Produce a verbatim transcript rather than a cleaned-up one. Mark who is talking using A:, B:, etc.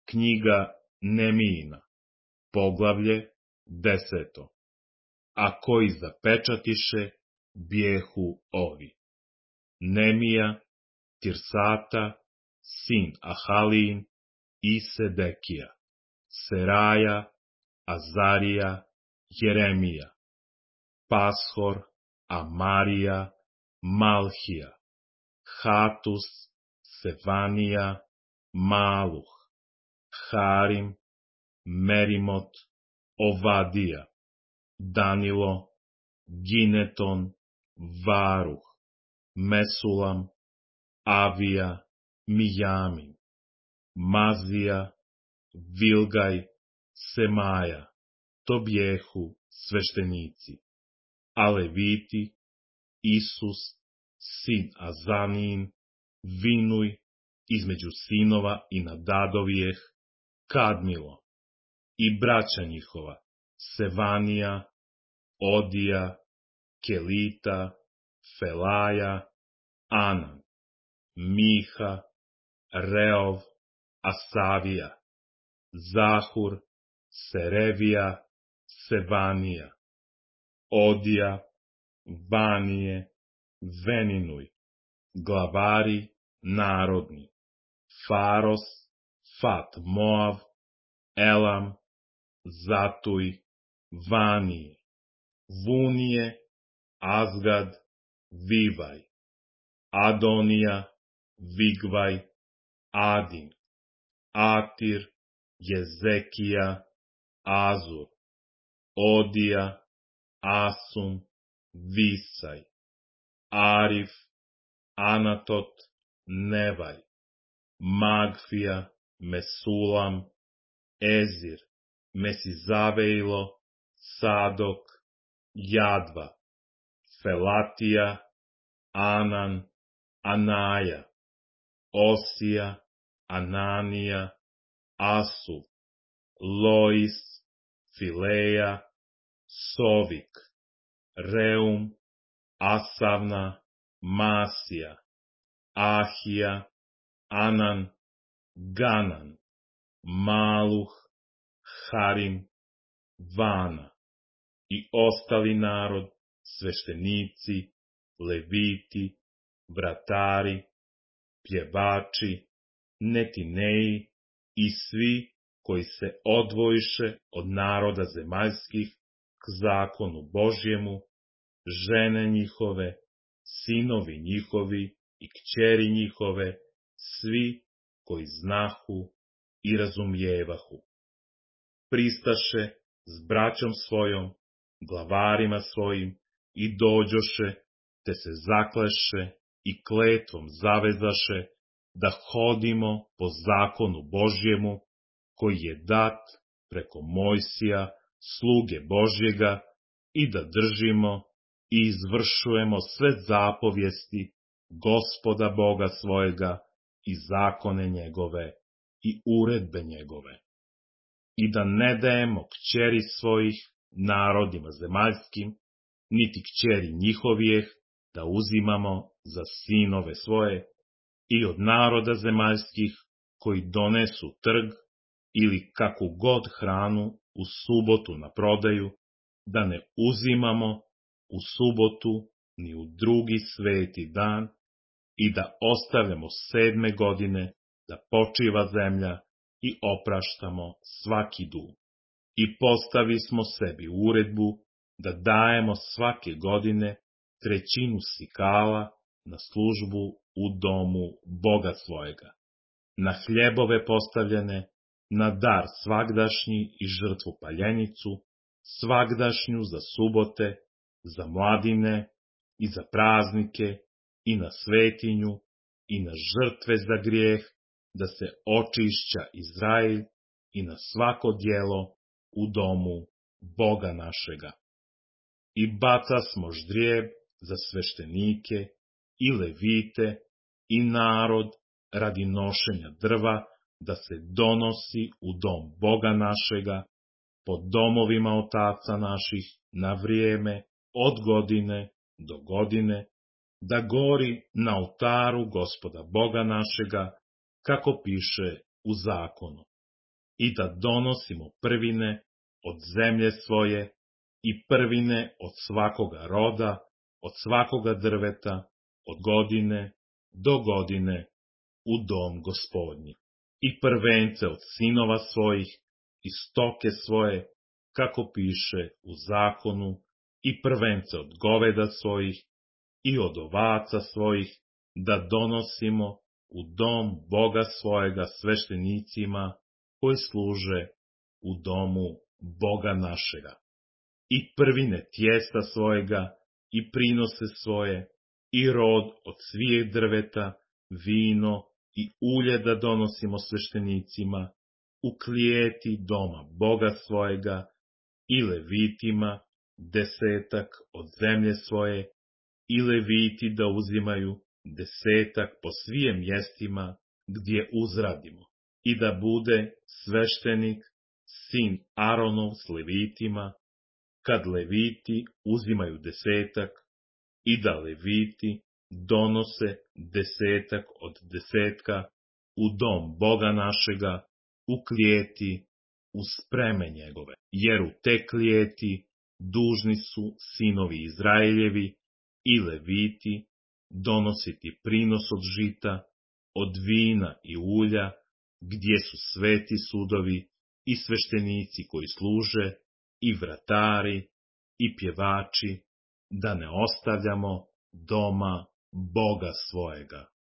A: Knjiga Nemijina, poglavlje deseto. A koji zapečatiše, bijehu ovi: Nemija, Tirsata, sin Ahalijin, i Sedekija, Seraja, Azarija, Jeremija, Pashor, Amarija, Malhija, Hatus, Sevanija, Maluh, Harim, Merimot, Ovadija, Danilo, Gineton, Varuh, Mesulam, Avija, Mijamin, Mazija, Vilgaj, Semaja. To bijehu sveštenici. A Leviti: Isus, sin Azanijin, Vinuj, između sinova i Nadadovijeh, Kadmilo, i braća njihova, Sevanija, Odija, Kelita, Felaja, Anan, Miha, Reov, Asavija, Zahur, Serevija, Sevanija, Odija, Vanije, Veninuj, glavari narodni, Faros, Fat Moav, Elam, Zatuj, Vanije, Vunije, Azgad, Vivaj, Adonija, Vigvaj, Adin, Atir, Jezekija, Azur, Odija, Asum, Visaj, Arif, Anatot, Nevaj, Magfija, Mesulam, Ezir, Mesizavejlo, Sadok, Jadva, Felatija, Anan, Anaja, Osija, Ananija, Asu, Lois, Fileja, Sovik, Reum, Asavna, Masija, Ahija, Anan, Ganan, Maluh, Harim, Vana i ostali narod, sveštenici, leviti, vratari, pjevači, netineji i svi koji se odvojiše od naroda zemaljskih k zakonu Božjemu, žene njihove, sinovi njihovi i kćeri njihove, svi koji znahu i razumijevahu. Pristaše s braćom svojom, glavarima svojim, i dođoše, te se zakleše i kletvom zavezaše da hodimo po zakonu Božjemu, koji je dat preko Mojsija, sluge Božjega, i da držimo i izvršujemo sve zapovjesti Gospoda Boga svojega i zakone njegove i uredbe njegove. I da ne dajemo kćeri svojih narodima zemaljskim, niti kćeri njihovijeh da uzimamo za sinove svoje, i od naroda zemaljskih koji donesu trg ili kakvu god hranu u subotu na prodaju, da ne uzimamo u subotu ni u drugi sveti dan, i da ostavljamo sedme godine da počiva zemlja i opraštamo svaki dug. I postavi smo sebi uredbu da dajemo svake godine trećinu sikala na službu u domu Boga svojega, na hljebove postavljene, na dar svagdašnji i žrtvu paljenicu, svagdašnju za subote, za mladine i za praznike, i na svetinju, i na žrtve za grijeh, da se očišća Izrael, i na svako djelo u domu Boga našega. I baca smo ždrijeb za sveštenike i levite i narod radi nošenja drva, da se donosi u dom Boga našega, po domovima otaca naših, na vrijeme, od godine do godine, da gori na oltaru Gospoda Boga našega, kako piše u zakonu. i da donosimo prvine od zemlje svoje i prvine od svakoga roda, od svakoga drveta, od godine do godine u dom Gospodnji. I prvence od sinova svojih i stoke svoje, kako piše u zakonu, i prvence od goveda svojih i od ovaca svojih, da donosimo u dom Boga svojega sveštenicima koji služe u domu Boga našega. I prvine tijesta svojega i prinose svoje, i rod od svih drveta, vino i ulje da donosimo sveštenicima u klijeti doma Boga svojega i levitima desetak od zemlje svoje, i leviti da uzimaju desetak po svijem mjestima gdje uzradimo, i da bude sveštenik, sin Aronov s levitima, kad leviti uzimaju desetak, i da leviti donose desetak od desetka u dom Boga našega, u klijeti, u spreme njegove. Jer u te klijeti dužni su sinovi Izraeljevi i leviti donositi prinos od žita, od vina i ulja, gdje su sveti sudovi i sveštenici koji služe, i vratari, i pjevači, da ne ostavljamo doma Boga svojega.